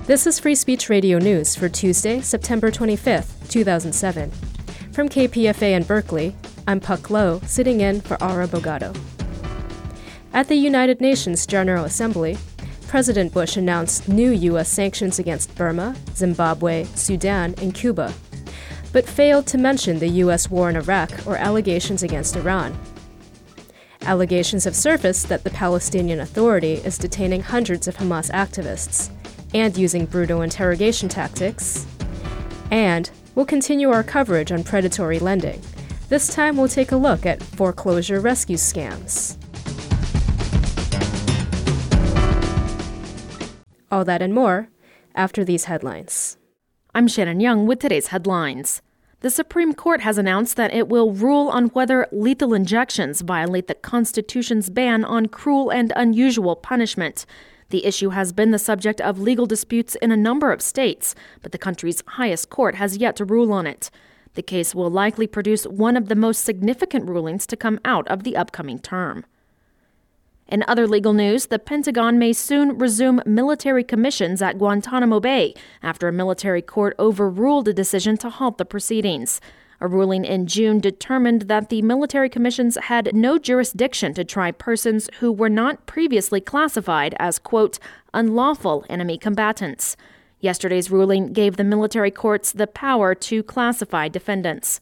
This is Free Speech Radio News for Tuesday, September 25th, 2007. From KPFA in Berkeley, I'm Puck Lowe, sitting in for Aura Bogado. At the United Nations General Assembly, President Bush announced new U.S. sanctions against Burma, Zimbabwe, Sudan, and Cuba, but failed to mention the U.S. war in Iraq or allegations against Iran. Allegations have surfaced that the Palestinian Authority is detaining hundreds of Hamas activists and using brutal interrogation tactics. And we'll continue our coverage on predatory lending. This time we'll take a look at foreclosure rescue scams. All that and more after these headlines. I'm Shannon Young with today's headlines. The Supreme Court has announced that it will rule on whether lethal injections violate the Constitution's ban on cruel and unusual punishment. The issue has been the subject of legal disputes in a number of states, but the country's highest court has yet to rule on it. The case will likely produce one of the most significant rulings to come out of the upcoming term. In other legal news, the Pentagon may soon resume military commissions at Guantanamo Bay after a military court overruled a decision to halt the proceedings. A ruling in June determined that the military commissions had no jurisdiction to try persons who were not previously classified as, quote, unlawful enemy combatants. Yesterday's ruling gave the military courts the power to classify defendants.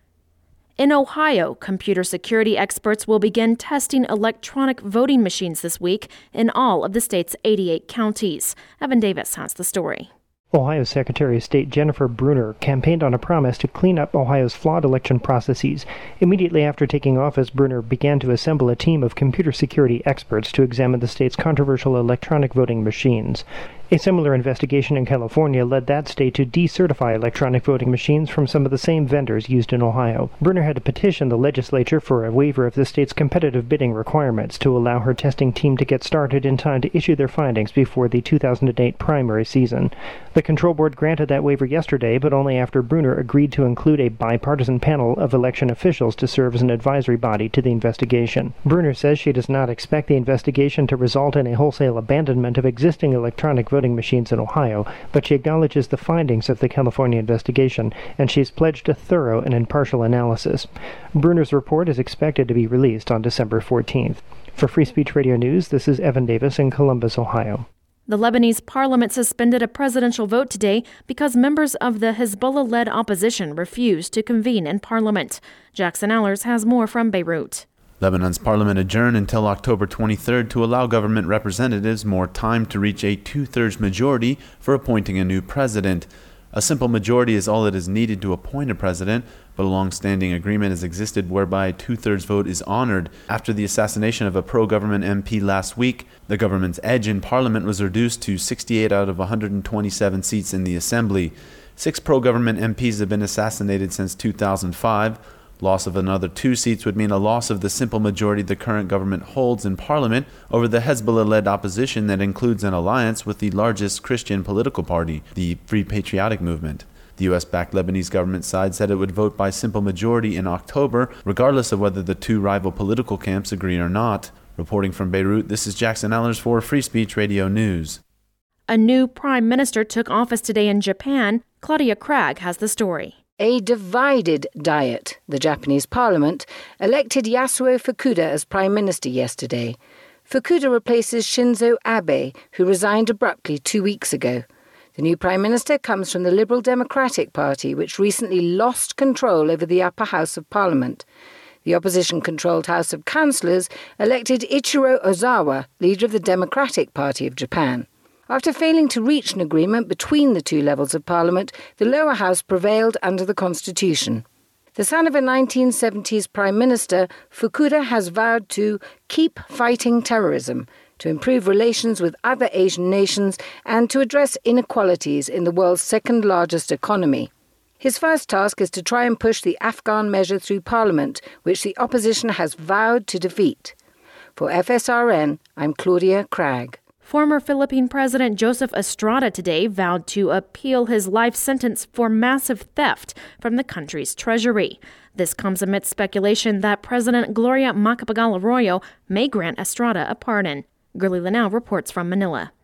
In Ohio, computer security experts will begin testing electronic voting machines this week in all of the state's 88 counties. Evan Davis has the story. Ohio Secretary of State Jennifer Brunner campaigned on a promise to clean up Ohio's flawed election processes. Immediately after taking office, Brunner began to assemble a team of computer security experts to examine the state's controversial electronic voting machines. A similar investigation in California led that state to decertify electronic voting machines from some of the same vendors used in Ohio. Brunner had to petition the legislature for a waiver of the state's competitive bidding requirements to allow her testing team to get started in time to issue their findings before the 2008 primary season. The control board granted that waiver yesterday, but only after Brunner agreed to include a bipartisan panel of election officials to serve as an advisory body to the investigation. Brunner says she does not expect the investigation to result in a wholesale abandonment of existing electronic voting machines in Ohio, but she acknowledges the findings of the California investigation, and she's pledged a thorough and impartial analysis. Brunner's report is expected to be released on December 14th. For Free Speech Radio News, this is Evan Davis in Columbus, Ohio. The Lebanese parliament suspended a presidential vote today because members of the Hezbollah-led opposition refused to convene in parliament. Jackson Allers has more from Beirut. Lebanon's parliament adjourned until October 23rd to allow government representatives more time to reach a two-thirds majority for appointing a new president. A simple majority is all that is needed to appoint a president, but a long-standing agreement has existed whereby a two-thirds vote is honored. After the assassination of a pro-government MP last week, the government's edge in parliament was reduced to 68 out of 127 seats in the assembly. 6 pro-government MPs have been assassinated since 2005. Loss of another 2 seats would mean a loss of the simple majority the current government holds in parliament over the Hezbollah-led opposition that includes an alliance with the largest Christian political party, the Free Patriotic Movement. The U.S.-backed Lebanese government side said it would vote by simple majority in October, regardless of whether the two rival political camps agree or not. Reporting from Beirut, this is Jackson Allers for Free Speech Radio News. A new prime minister took office today in Japan. Claudia Cragg has the story. A divided Diet, the Japanese parliament, elected Yasuo Fukuda as prime minister yesterday. Fukuda replaces Shinzo Abe, who resigned abruptly 2 weeks ago. The new prime minister comes from the Liberal Democratic Party, which recently lost control over the upper house of parliament. The opposition-controlled House of Councillors elected Ichiro Ozawa, leader of the Democratic Party of Japan. After failing to reach an agreement between the two levels of parliament, the lower house prevailed under the constitution. The son of a 1970s prime minister, Fukuda has vowed to keep fighting terrorism, to improve relations with other Asian nations, and to address inequalities in the world's second-largest economy. His first task is to try and push the Afghan measure through parliament, which the opposition has vowed to defeat. For FSRN, I'm Claudia Cragg. Former Philippine President Joseph Estrada today vowed to appeal his life sentence for massive theft from the country's treasury. This comes amidst speculation that President Gloria Macapagal Arroyo may grant Estrada a pardon. Gurley Linnell reports from Manila.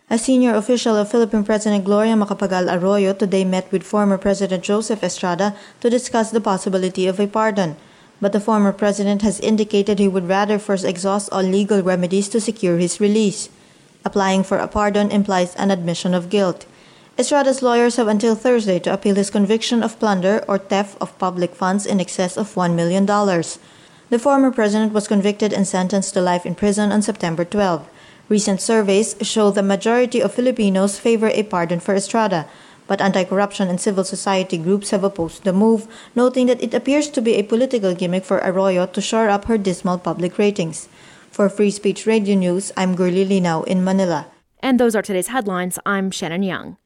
A senior official of Philippine President Gloria Macapagal Arroyo today met with former President Joseph Estrada to discuss the possibility of a pardon. But the former president has indicated he would rather first exhaust all legal remedies to secure his release. Applying for a pardon implies an admission of guilt. Estrada's lawyers have until Thursday to appeal his conviction of plunder or theft of public funds in excess of $1 million. The former president was convicted and sentenced to life in prison on September 12. Recent surveys show the majority of Filipinos favor a pardon for Estrada, but anti-corruption and civil society groups have opposed the move, noting that it appears to be a political gimmick for Arroyo to shore up her dismal public ratings. For Free Speech Radio News, I'm Gurli Linao in Manila. And those are today's headlines. I'm Shannon Young.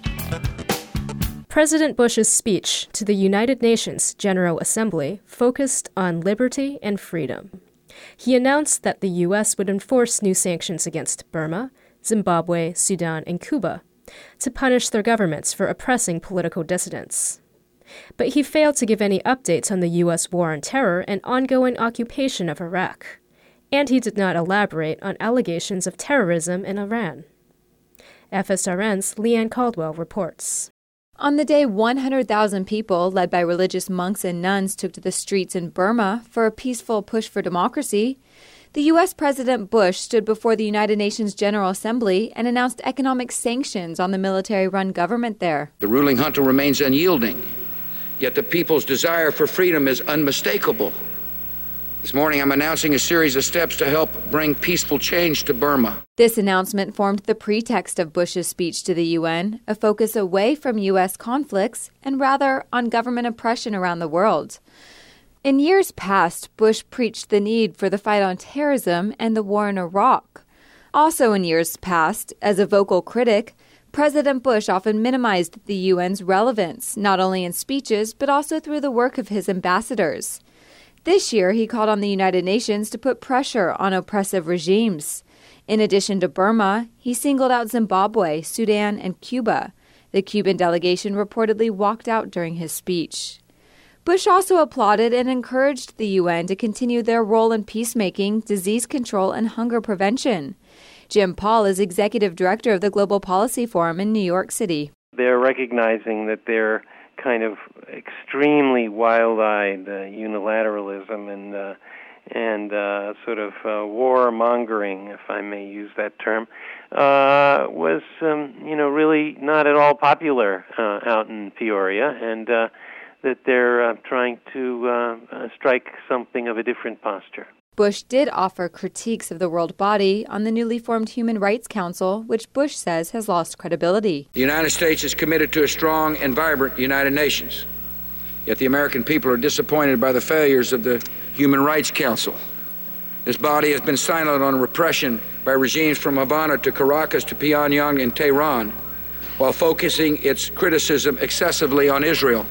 President Bush's speech to the United Nations General Assembly focused on liberty and freedom. He announced that the U.S. would enforce new sanctions against Burma, Zimbabwe, Sudan, and Cuba to punish their governments for oppressing political dissidents. But he failed to give any updates on the U.S. war on terror and ongoing occupation of Iraq. And he did not elaborate on allegations of terrorism in Iran. FSRN's Leanne Caldwell reports. On the day 100,000 people, led by religious monks and nuns, took to the streets in Burma for a peaceful push for democracy, the U.S. President Bush stood before the United Nations General Assembly and announced economic sanctions on the military-run government there. The ruling junta remains unyielding, yet the people's desire for freedom is unmistakable. This morning, I'm announcing a series of steps to help bring peaceful change to Burma. This announcement formed the pretext of Bush's speech to the UN, a focus away from U.S. conflicts and rather on government oppression around the world. In years past, Bush preached the need for the fight on terrorism and the war in Iraq. Also in years past, as a vocal critic, President Bush often minimized the UN's relevance, not only in speeches, but also through the work of his ambassadors. This year, he called on the United Nations to put pressure on oppressive regimes. In addition to Burma, he singled out Zimbabwe, Sudan, and Cuba. The Cuban delegation reportedly walked out during his speech. Bush also applauded and encouraged the UN to continue their role in peacemaking, disease control, and hunger prevention. Jim Paul is executive director of the Global Policy Forum in New York City. They're recognizing that they're kind of extremely wild-eyed unilateralism and sort of warmongering, if I may use that term, was really not at all popular out in Peoria, and that they're trying to strike something of a different posture. Bush did offer critiques of the world body on the newly formed Human Rights Council, which Bush says has lost credibility. The United States is committed to a strong and vibrant United Nations. Yet the American people are disappointed by the failures of the Human Rights Council. This body has been silent on repression by regimes from Havana to Caracas to Pyongyang and Tehran, while focusing its criticism excessively on Israel.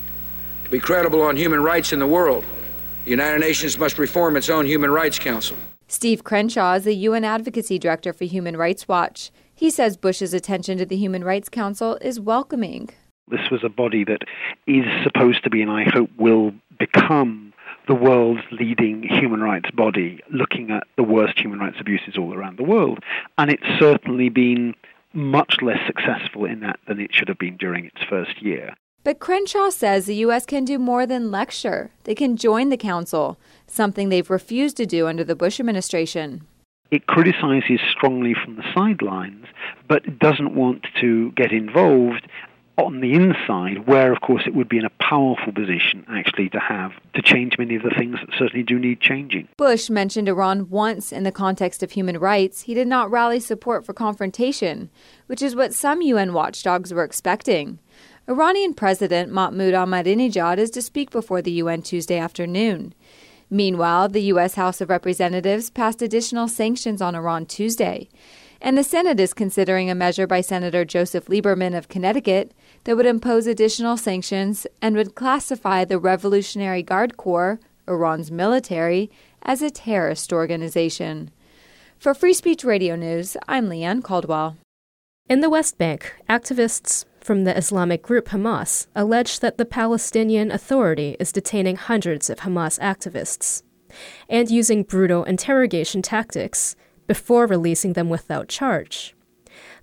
To be credible on human rights in the world, the United Nations must reform its own Human Rights Council. Steve Crenshaw is the UN Advocacy Director for Human Rights Watch. He says Bush's attention to the Human Rights Council is welcoming. This was a body that is supposed to be, and I hope will become, the world's leading human rights body, looking at the worst human rights abuses all around the world. And it's certainly been much less successful in that than it should have been during its first year. But Crenshaw says the U.S. can do more than lecture. They can join the council, something they've refused to do under the Bush administration. It criticizes strongly from the sidelines, but doesn't want to get involved on the inside, where, of course, it would be in a powerful position, actually, to change many of the things that certainly do need changing. Bush mentioned Iran once in the context of human rights. He did not rally support for confrontation, which is what some UN watchdogs were expecting. Iranian President Mahmoud Ahmadinejad is to speak before the UN Tuesday afternoon. Meanwhile, the U.S. House of Representatives passed additional sanctions on Iran Tuesday, and the Senate is considering a measure by Senator Joseph Lieberman of Connecticut that would impose additional sanctions and would classify the Revolutionary Guard Corps, Iran's military, as a terrorist organization. For Free Speech Radio News, I'm Leanne Caldwell. In the West Bank, activists from the Islamic group Hamas allege that the Palestinian Authority is detaining hundreds of Hamas activists and using brutal interrogation tactics before releasing them without charge.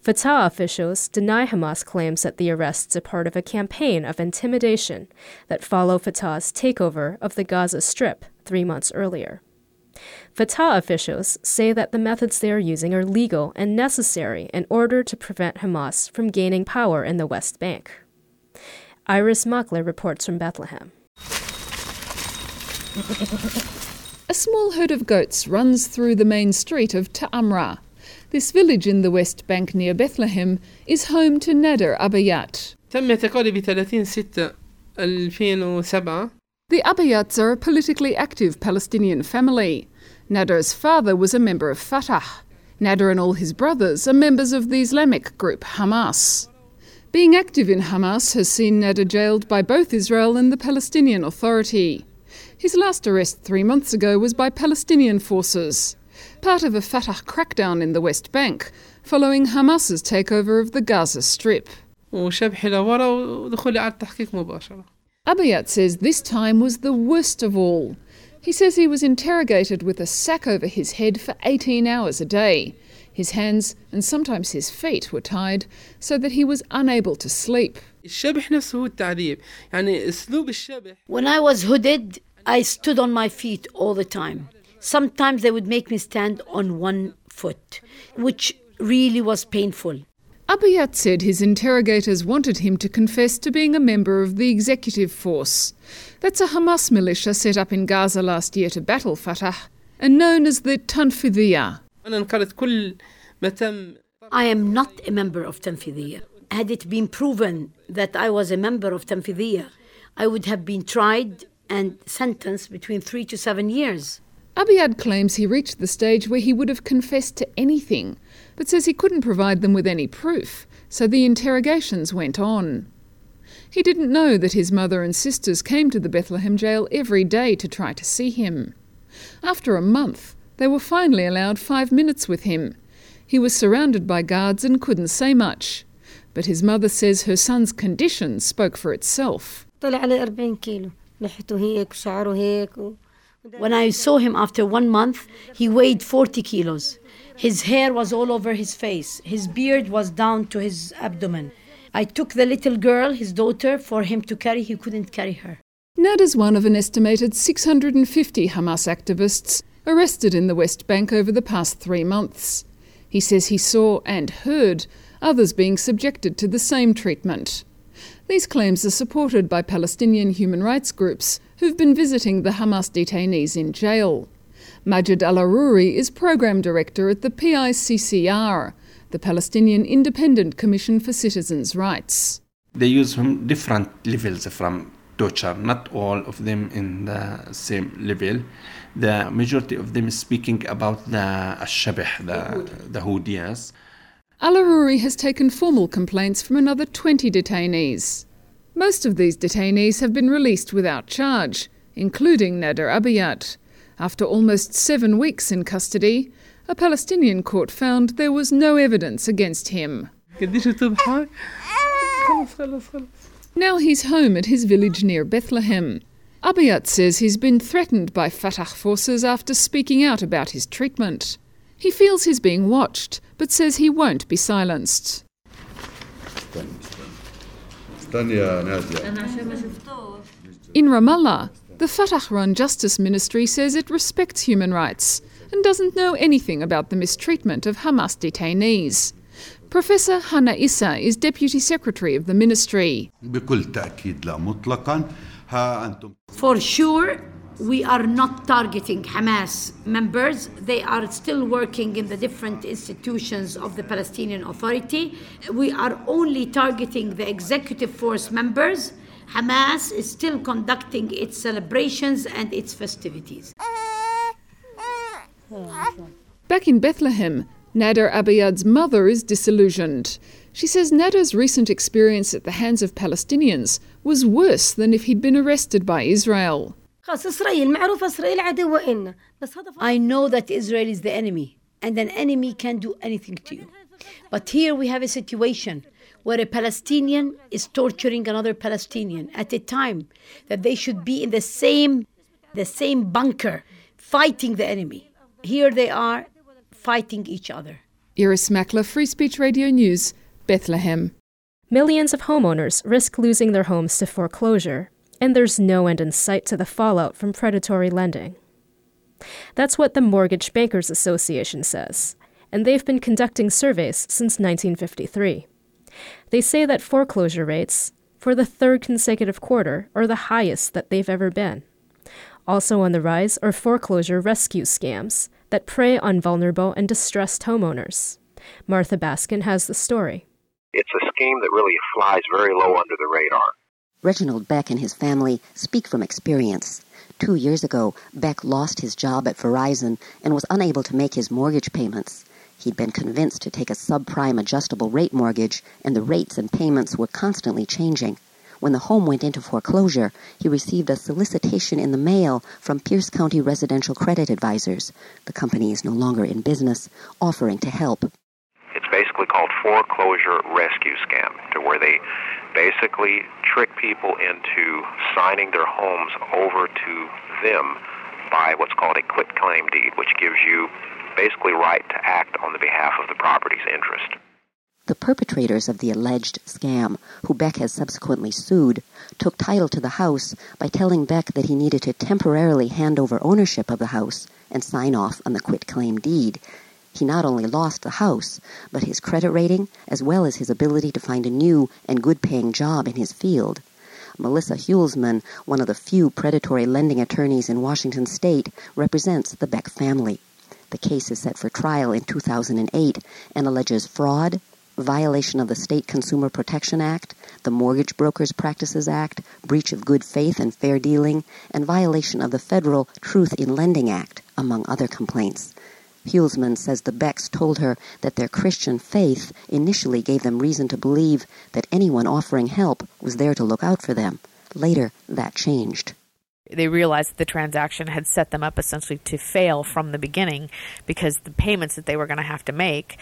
Fatah officials deny Hamas claims that the arrests are part of a campaign of intimidation that follow Fatah's takeover of the Gaza Strip 3 months earlier. Fatah officials say that the methods they are using are legal and necessary in order to prevent Hamas from gaining power in the West Bank. Iris Makler reports from Bethlehem. A small herd of goats runs through the main street of Ta'amra. This village in the West Bank near Bethlehem is home to Nader Abayat. The Abayats are a politically active Palestinian family. Nader's father was a member of Fatah. Nader and all his brothers are members of the Islamic group Hamas. Being active in Hamas has seen Nader jailed by both Israel and the Palestinian Authority. His last arrest 3 months ago was by Palestinian forces, part of a Fatah crackdown in the West Bank, following Hamas's takeover of the Gaza Strip. Abayat says this time was the worst of all. He says he was interrogated with a sack over his head for 18 hours a day. His hands and sometimes his feet were tied so that he was unable to sleep. When I was hooded, I stood on my feet all the time. Sometimes they would make me stand on one foot, which really was painful. Abayat said his interrogators wanted him to confess to being a member of the executive force. That's a Hamas militia set up in Gaza last year to battle Fatah and known as the Tanfidiyya. I am not a member of Tanfidiyya. Had it been proven that I was a member of Tanfidiyya, I would have been tried and sentenced between 3 to 7 years. Abayat claims he reached the stage where he would have confessed to anything, but says he couldn't provide them with any proof, so the interrogations went on. He didn't know that his mother and sisters came to the Bethlehem jail every day to try to see him. After a month, they were finally allowed 5 minutes with him. He was surrounded by guards and couldn't say much, but his mother says her son's condition spoke for itself. When I saw him after 1 month, he weighed 40 kilos. His hair was all over his face. His beard was down to his abdomen. I took the little girl, his daughter, for him to carry. He couldn't carry her. Nader's one of an estimated 650 Hamas activists arrested in the West Bank over the past 3 months. He says he saw and heard others being subjected to the same treatment. These claims are supported by Palestinian human rights groups who've been visiting the Hamas detainees in jail. Majid Al-Aruri is Program Director at the PICCR, the Palestinian Independent Commission for Citizens' Rights. They use different levels from torture, not all of them in the same level. The majority of them is speaking about the al-Shabih, the Houdias. Al-Aruri has taken formal complaints from another 20 detainees. Most of these detainees have been released without charge, including Nader Abayat. After almost 7 weeks in custody, a Palestinian court found there was no evidence against him. Now he's home at his village near Bethlehem. Abayat says he's been threatened by Fatah forces after speaking out about his treatment. He feels he's being watched, but says he won't be silenced. In Ramallah, the Fatah-run Justice Ministry says it respects human rights and doesn't know anything about the mistreatment of Hamas detainees. Professor Hannah Issa is Deputy Secretary of the Ministry. For sure, we are not targeting Hamas members. They are still working in the different institutions of the Palestinian Authority. We are only targeting the executive force members. Hamas is still conducting its celebrations and its festivities. Back in Bethlehem, Nader Abayad's mother is disillusioned. She says Nader's recent experience at the hands of Palestinians was worse than if he'd been arrested by Israel. I know that Israel is the enemy, and an enemy can't do anything to you. But here we have a situation where a Palestinian is torturing another Palestinian at a time that they should be in the same bunker, fighting the enemy. Here they are fighting each other. Iris Mackler, Free Speech Radio News, Bethlehem. Millions of homeowners risk losing their homes to foreclosure, and there's no end in sight to the fallout from predatory lending. That's what the Mortgage Bankers Association says, and they've been conducting surveys since 1953. They say that foreclosure rates, for the third consecutive quarter, are the highest that they've ever been. Also on the rise are foreclosure rescue scams that prey on vulnerable and distressed homeowners. Martha Baskin has the story. It's a scheme that really flies very low under the radar. Reginald Beck and his family speak from experience. 2 years ago, Beck lost his job at Verizon and was unable to make his mortgage payments. He'd been convinced to take a subprime adjustable rate mortgage, and the rates and payments were constantly changing. When the home went into foreclosure, he received a solicitation in the mail from Pierce County Residential Credit Advisors. The company is no longer in business, offering to help. It's basically called foreclosure rescue scam, to where they basically trick people into signing their homes over to them by what's called a quitclaim deed, which gives you basically right to act on the behalf of the property's interest. The perpetrators of the alleged scam, who Beck has subsequently sued, took title to the house by telling Beck that he needed to temporarily hand over ownership of the house and sign off on the quitclaim deed. He not only lost the house, but his credit rating, as well as his ability to find a new and good-paying job in his field. Melissa Hulsman, one of the few predatory lending attorneys in Washington state, represents the Beck family. The case is set for trial in 2008 and alleges fraud, violation of the State Consumer Protection Act, the Mortgage Brokers Practices Act, breach of good faith and fair dealing, and violation of the Federal Truth in Lending Act, among other complaints. Hulsman says the Becks told her that their Christian faith initially gave them reason to believe that anyone offering help was there to look out for them. Later, that changed. They realized that the transaction had set them up essentially to fail from the beginning, because the payments that they were going to have to make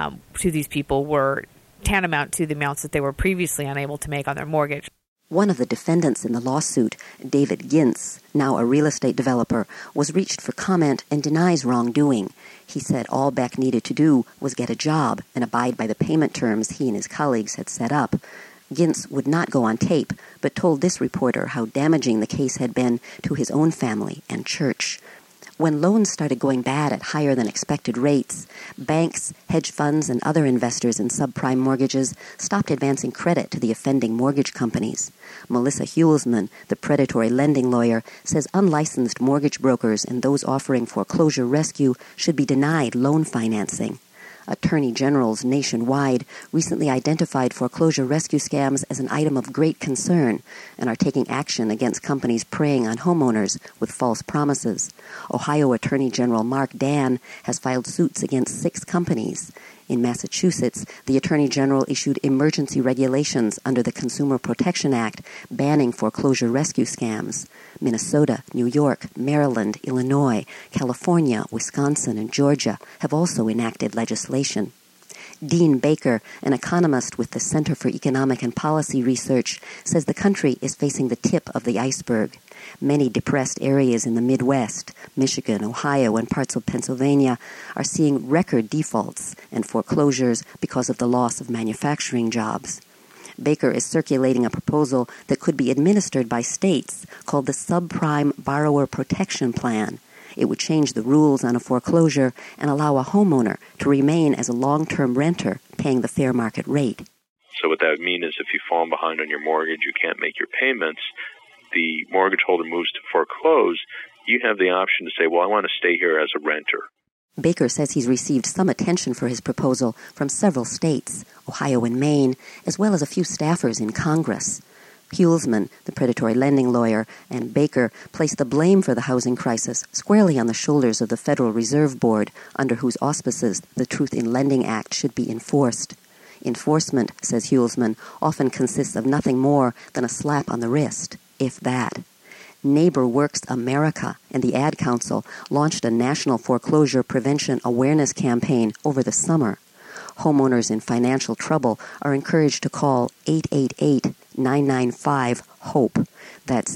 to these people were tantamount to the amounts that they were previously unable to make on their mortgage. One of the defendants in the lawsuit, David Gintz, now a real estate developer, was reached for comment and denies wrongdoing. He said all Beck needed to do was get a job and abide by the payment terms he and his colleagues had set up. Gintz would not go on tape, but told this reporter how damaging the case had been to his own family and church. When loans started going bad at higher than expected rates, banks, hedge funds, and other investors in subprime mortgages stopped advancing credit to the offending mortgage companies. Melissa Hulsman, the predatory lending lawyer, says unlicensed mortgage brokers and those offering foreclosure rescue should be denied loan financing. Attorney generals nationwide recently identified foreclosure rescue scams as an item of great concern and are taking action against companies preying on homeowners with false promises. Ohio Attorney General Mark Dan has filed suits against 6 companies. In Massachusetts, the Attorney General issued emergency regulations under the Consumer Protection Act banning foreclosure rescue scams. Minnesota, New York, Maryland, Illinois, California, Wisconsin, and Georgia have also enacted legislation. Dean Baker, an economist with the Center for Economic and Policy Research, says the country is facing the tip of the iceberg. Many depressed areas in the Midwest, Michigan, Ohio, and parts of Pennsylvania are seeing record defaults and foreclosures because of the loss of manufacturing jobs. Baker is circulating a proposal that could be administered by states called the Subprime Borrower Protection Plan. It would change the rules on a foreclosure and allow a homeowner to remain as a long-term renter, paying the fair market rate. So what that would mean is if you fall behind on your mortgage, you can't make your payments, the mortgage holder moves to foreclose, you have the option to say, well, I want to stay here as a renter. Baker says he's received some attention for his proposal from several states, Ohio and Maine, as well as a few staffers in Congress. Hulsman, the predatory lending lawyer, and Baker placed the blame for the housing crisis squarely on the shoulders of the Federal Reserve Board, under whose auspices the Truth in Lending Act should be enforced. Enforcement, says Hulsman, often consists of nothing more than a slap on the wrist, if that. NeighborWorks America and the Ad Council launched a national foreclosure prevention awareness campaign over the summer. Homeowners in financial trouble are encouraged to call 888-995-HOPE. That's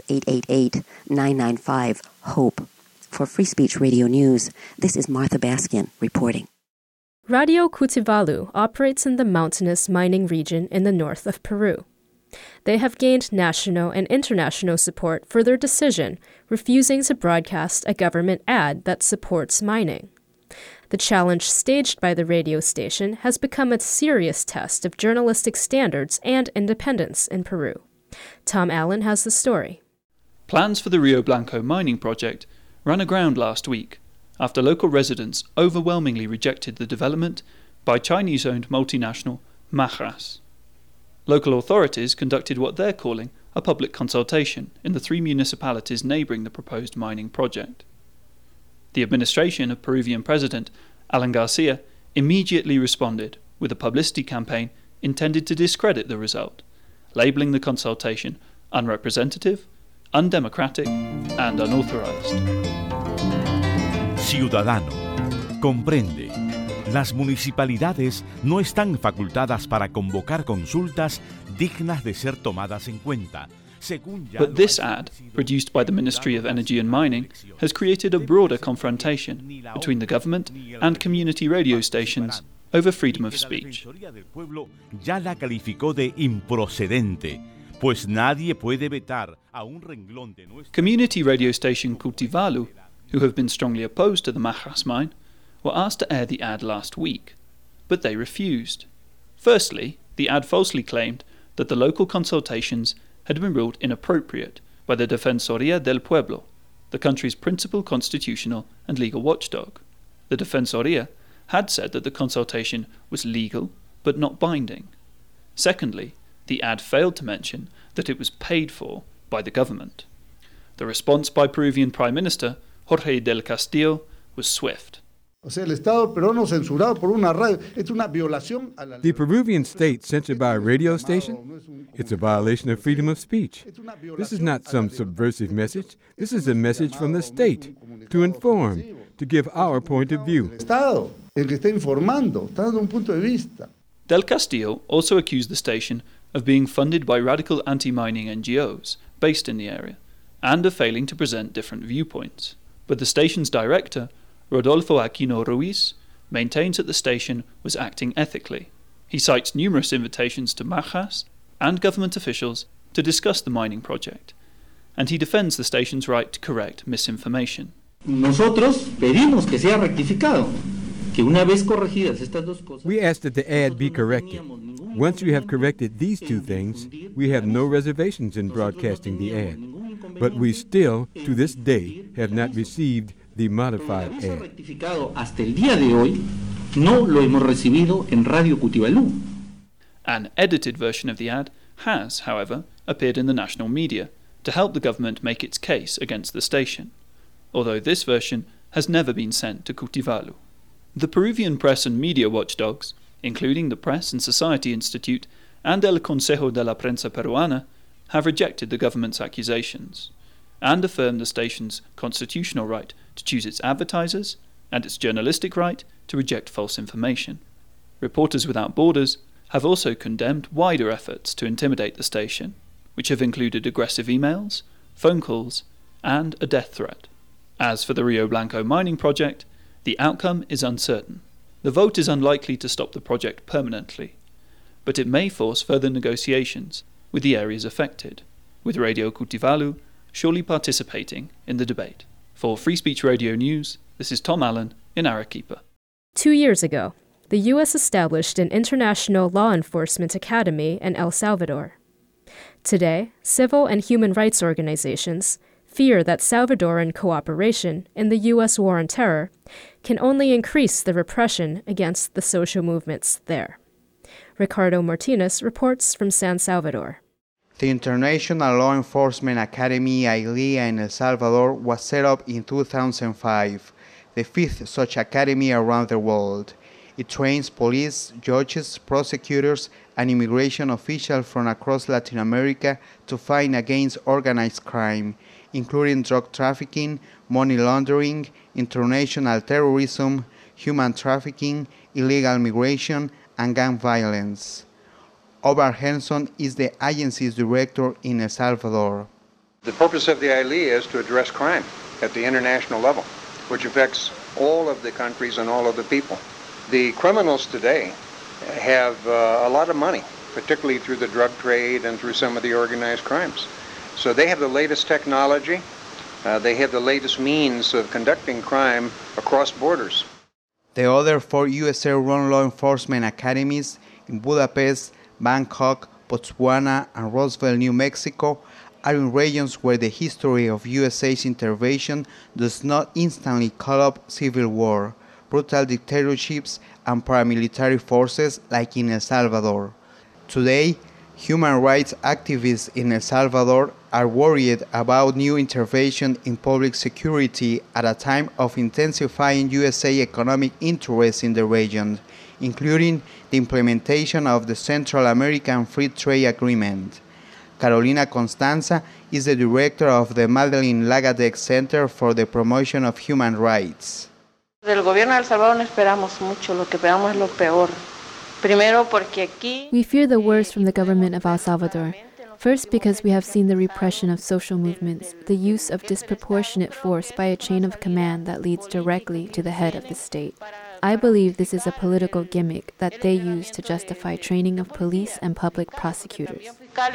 888-995-HOPE. For Free Speech Radio News, this is Martha Baskin reporting. Radio Cutivalu operates in the mountainous mining region in the north of Peru. They have gained national and international support for their decision refusing to broadcast a government ad that supports mining. The challenge staged by the radio station has become a serious test of journalistic standards and independence in Peru. Tom Allen has the story. Plans for the Rio Blanco mining project ran aground last week after local residents overwhelmingly rejected the development by Chinese-owned multinational Majas. Local authorities conducted what they're calling a public consultation in the 3 municipalities neighbouring the proposed mining project. The administration of Peruvian President Alan Garcia immediately responded with a publicity campaign intended to discredit the result, labelling the consultation unrepresentative, undemocratic, and unauthorized. Ciudadano, comprende. Las municipalidades no están facultadas para convocar consultas dignas de ser tomadas en cuenta. But this ad, produced by the Ministry of Energy and Mining, has created a broader confrontation between the government and community radio stations over freedom of speech. Ya la calificó de improcedente, pues nadie puede vetar a un renglón de nuestra... Community radio station Cutivalu, who have been strongly opposed to the Majas mine, were asked to air the ad last week, but they refused. Firstly, the ad falsely claimed that the local consultations had been ruled inappropriate by the Defensoría del Pueblo, the country's principal constitutional and legal watchdog. The Defensoría had said that the consultation was legal but not binding. Secondly, the ad failed to mention that it was paid for by the government. The response by Peruvian Prime Minister Jorge del Castillo was swift. The Peruvian state censored by a radio station? It's a violation of freedom of speech. This is not some subversive message. This is a message from the state to inform, to give our point of view. Del Castillo also accused the station of being funded by radical anti-mining NGOs based in the area and of failing to present different viewpoints. But the station's director, Rodolfo Aquino Ruiz, maintains that the station was acting ethically. He cites numerous invitations to Majas and government officials to discuss the mining project, and he defends the station's right to correct misinformation. Nosotros pedimos que sea rectificado, que una vez corregidas estas dos cosas. We ask that the ad be corrected. Once you have corrected these two things, we have no reservations in broadcasting the ad. But we still, to this day, have not received the modified ad. Hasta el día de hoy, no lo hemos recibido en Radio Cutivalu. An edited version of the ad has, however, appeared in the national media to help the government make its case against the station, although this version has never been sent to Cutivalu. The Peruvian press and media watchdogs, including the Press and Society Institute and El Consejo de la Prensa Peruana, have rejected the government's accusations and affirmed the station's constitutional right to choose its advertisers and its journalistic right to reject false information. Reporters Without Borders have also condemned wider efforts to intimidate the station, which have included aggressive emails, phone calls, and a death threat. As for the Rio Blanco mining project, the outcome is uncertain. The vote is unlikely to stop the project permanently, but it may force further negotiations with the areas affected, with Radio Cutivalu surely participating in the debate. For Free Speech Radio News, this is Tom Allen in Arequipa. 2 years ago, the U.S. established an international law enforcement academy in El Salvador. Today, civil and human rights organizations fear that Salvadoran cooperation in the U.S. war on terror can only increase the repression against the social movements there. Ricardo Martinez reports from San Salvador. The International Law Enforcement Academy ILEA in El Salvador was set up in 2005, the fifth such academy around the world. It trains police, judges, prosecutors, and immigration officials from across Latin America to fight against organized crime, including drug trafficking, money laundering, international terrorism, human trafficking, illegal migration, and gang violence. Omar Henson is the agency's director in El Salvador. The purpose of the ILEA is to address crime at the international level, which affects all of the countries and all of the people. The criminals today have a lot of money, particularly through the drug trade and through some of the organized crimes. So they have the latest technology. They have the latest means of conducting crime across borders. The other 4 USA-run law enforcement academies in Budapest, Bangkok, Botswana, and Roswell, New Mexico are in regions where the history of USA's intervention does not instantly call up civil war, brutal dictatorships, and paramilitary forces like in El Salvador. Today, human rights activists in El Salvador are worried about new intervention in public security at a time of intensifying USA economic interests in the region, including the implementation of the Central American Free Trade Agreement. Carolina Constanza is the director of the Madeleine Lagadec Center for the Promotion of Human Rights. Del gobierno de El Salvador no esperamos mucho, lo que esperamos es lo peor. Primero porque aquí We fear the worst from the government of El Salvador. First, because we have seen the repression of social movements, the use of disproportionate force by a chain of command that leads directly to the head of the state. I believe this is a political gimmick that they use to justify training of police and public prosecutors.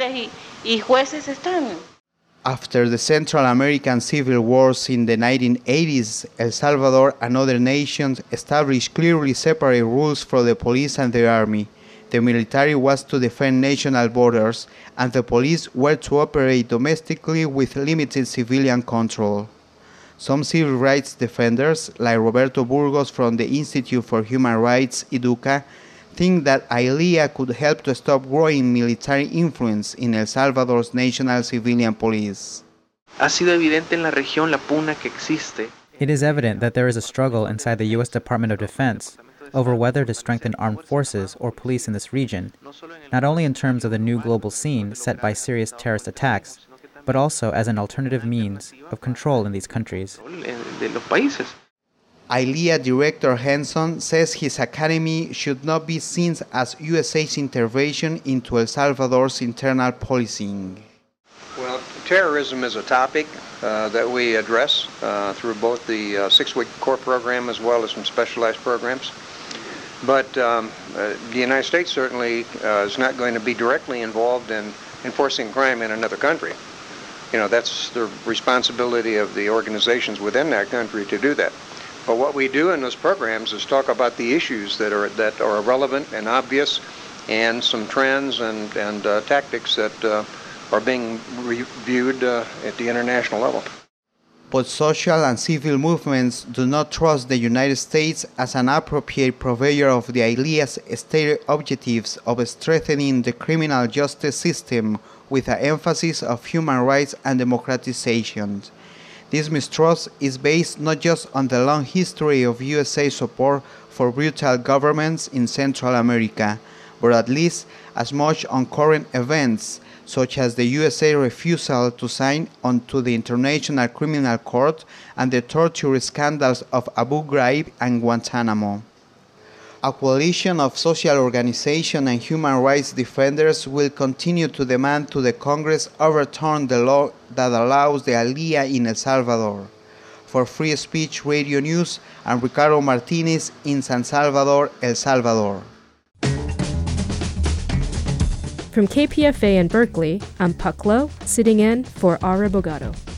After the Central American civil wars in the 1980s, El Salvador and other nations established clearly separate rules for the police and the army. The military was to defend national borders, and the police were to operate domestically with limited civilian control. Some civil rights defenders, like Roberto Burgos from the Institute for Human Rights, IDUCA, think that ILEA could help to stop growing military influence in El Salvador's national civilian police. Ha sido evidente en la región la pugna que existe. It is evident that there is a struggle inside the U.S. Department of Defense over whether to strengthen armed forces or police in this region, not only in terms of the new global scene set by serious terrorist attacks, but also as an alternative means of control in these countries. ILEA Director Henson says his academy should not be seen as USA's intervention into El Salvador's internal policing. Well, terrorism is a topic that we address through both the 6-week core program as well as some specialized programs. But the United States certainly is not going to be directly involved in enforcing crime in another country. You know, that's the responsibility of the organizations within that country to do that. But what we do in those programs is talk about the issues that are relevant and obvious, and some trends and tactics that are being reviewed at the international level. But social and civil movements do not trust the United States as an appropriate purveyor of the ILEA's stated objectives of strengthening the criminal justice system with an emphasis of human rights and democratization. This mistrust is based not just on the long history of USA support for brutal governments in Central America, but at least as much on current events, such as the USA refusal to sign on to the International Criminal Court and the torture scandals of Abu Ghraib and Guantanamo. A coalition of social organizations and human rights defenders will continue to demand to the Congress overturn the law that allows the ILEA in El Salvador. For Free Speech Radio News, I'm Ricardo Martinez in San Salvador, El Salvador. From KPFA in Berkeley, I'm Puck Lowe, sitting in for Aura Bogado.